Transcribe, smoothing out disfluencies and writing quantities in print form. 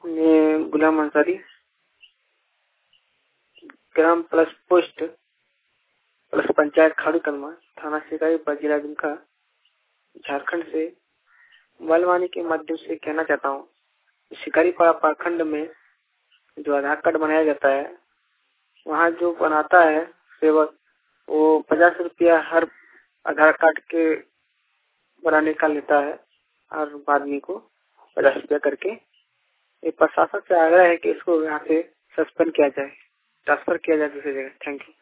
मैं गुलाम अंसारी, ग्राम plus post plus panchayat Khadu Kalma, थाना शिकारीपाड़ा, जिला दुमका, झारखंड से मोबाइल के माध्यम से कहना चाहता हूँ। शिकारीपाड़ा प्रखंड में जो आधार कार्ड बनाया जाता है, वहाँ जो बनाता है सेवक, वो 50 रुपया हर आधार कार्ड के बनाने का लेता है। हर आदमी को 50 रुपया करके। ये प्रशासन से आग्रह है कि इसको यहाँ से सस्पेंड किया जाए, ट्रांसफर किया जाए दूसरी जगह। Thank you.